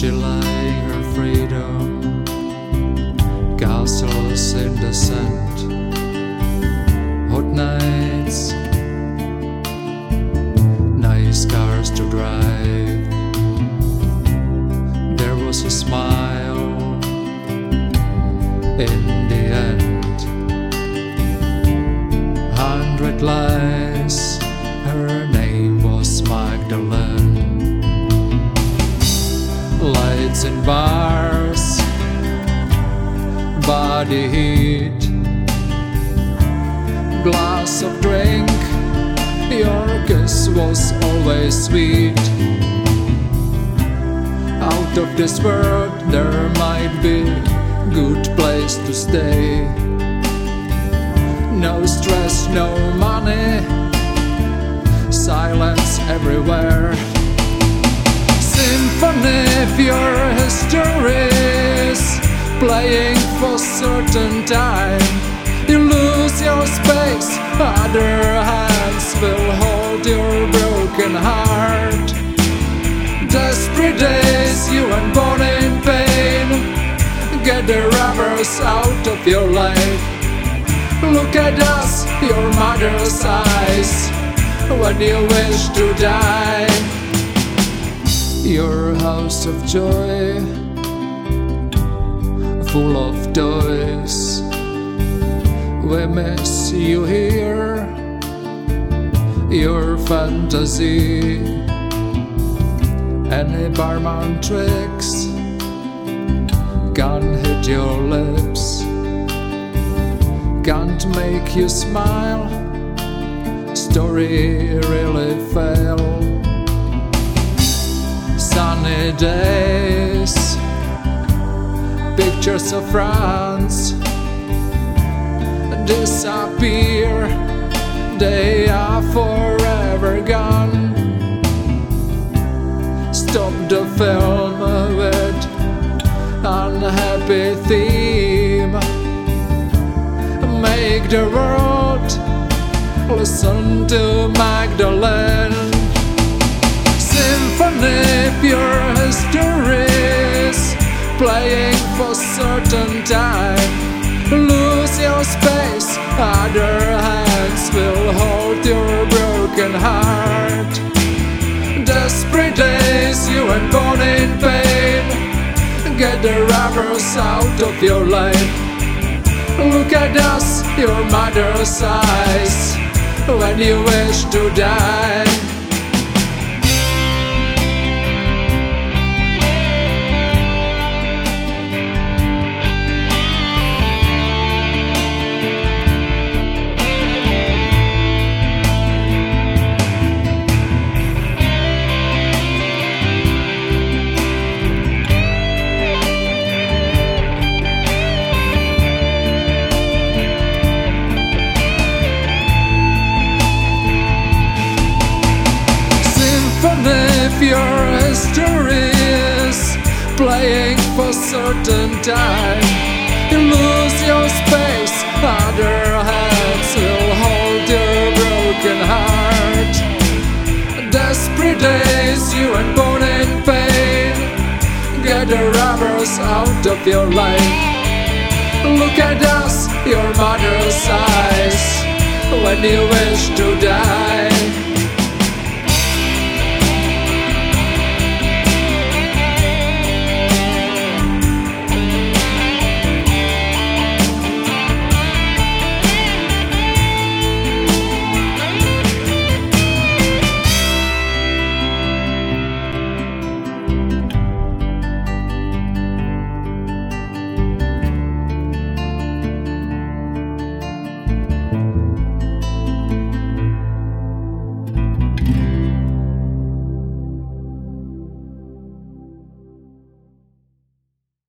she like her freedom, castles in the sand, hot nights, nice cars to drive. There was a smile in the end, 100 lies, her name was Magdalene. Lights in bars, body heat, glass of drink, your kiss was always sweet. Out of this world there might be good place to stay. No stress, no money, silence everywhere. Symphony of your histories, playing for certain time. You lose your space, other hands will hold your broken heart. Desperate days, you and born in pain, get the rubbers out of your life. Look at us, your mother's eyes, when you wish to die. Your house of joy, full of toys, we miss you here. Your fantasy, any barman tricks can't hit your lips, can't make you smile. Story really failed. Sunny days, pictures of France disappear, they are forever gone. Stop the film with unhappy theme, make the world listen to Magdalene. Symphony of your histories, playing for certain time. Lose your space, other hands will hold your broken heart. Desperate days, you and born in pain, get the rubbers out of your life. Look at us, your mother's eyes, when you wish to die. If your history is playing for certain time, you lose your space, other hands will hold your broken heart. Desperate days, you and born in pain, get the rubbers out of your life. Look at us, your mother's eyes, when you wish to die.